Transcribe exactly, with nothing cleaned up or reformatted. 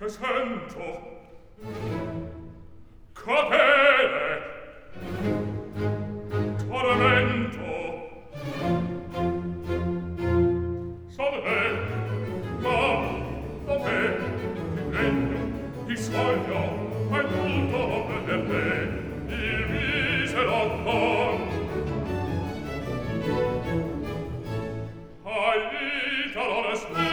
che sento catene tormento salve ma dove regno di sogno è tutto per me il misero don ai vita non è